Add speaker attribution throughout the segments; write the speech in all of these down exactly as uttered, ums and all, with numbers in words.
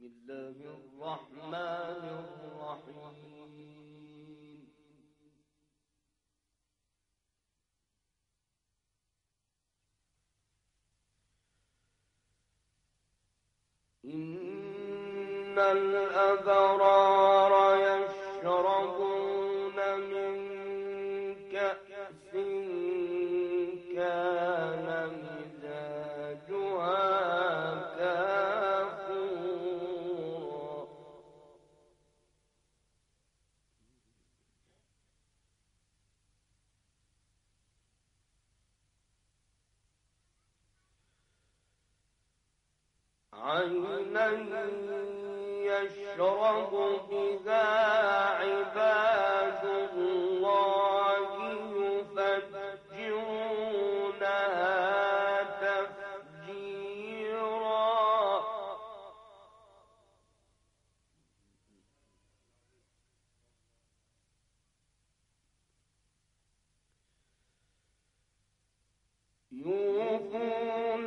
Speaker 1: الله الرحمن الرحيم. إن الأبرار يشربون من كأس كان مزاجها كافورا عينا يشرب بها عباد الله يفجرونها تفجيرا. يوفون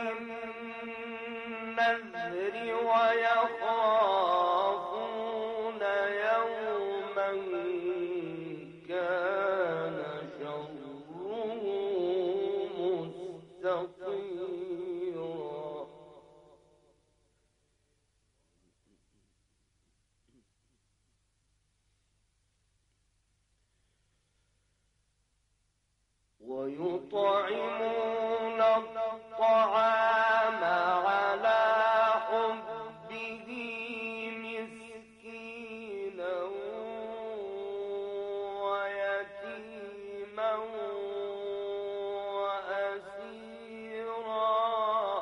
Speaker 1: بالنذر ويخافون يوما كان شره مستطيرا. ويطعمون الطعام على حبه مسكينا ويتيما وأسيرا.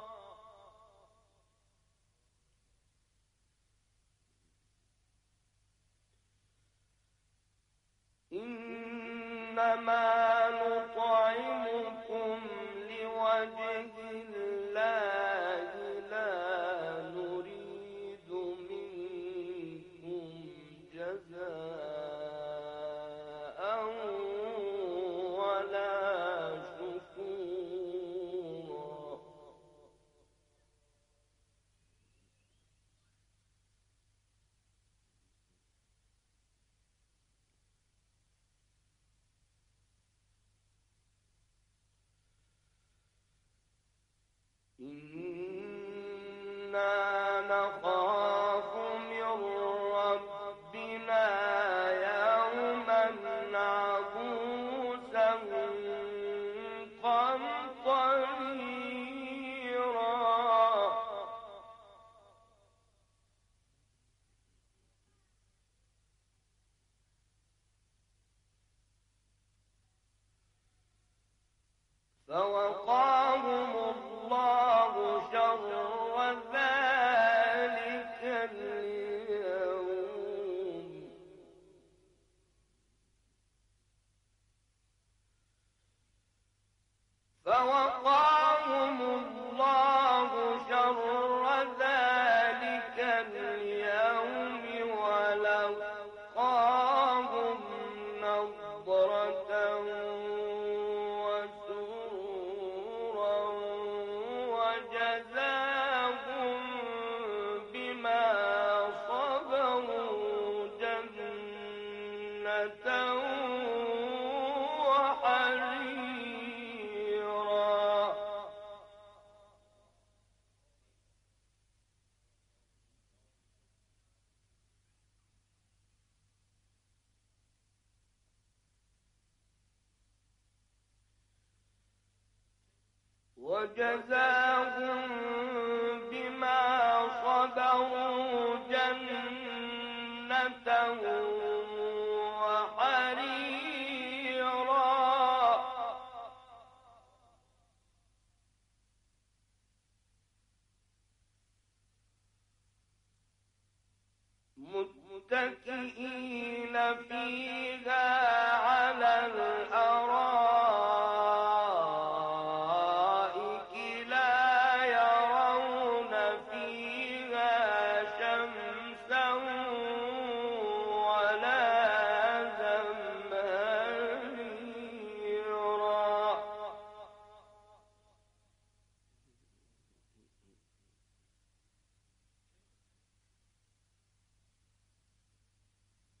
Speaker 1: إنما نطعمكم لوجه الله لا نريد منكم جزاء ولا شكورا. إنا نخاف من ربنا يوما عبوسا قمطريرا. فوقاهم الله شر ذلك اليوم. فوقاهم الله شر ذلك اليوم ولقاهم نضرة وجزاهم بما صبروا جنة وحريرا. وجزاهم بما صبروا جنة وحريرا. متكئين فيها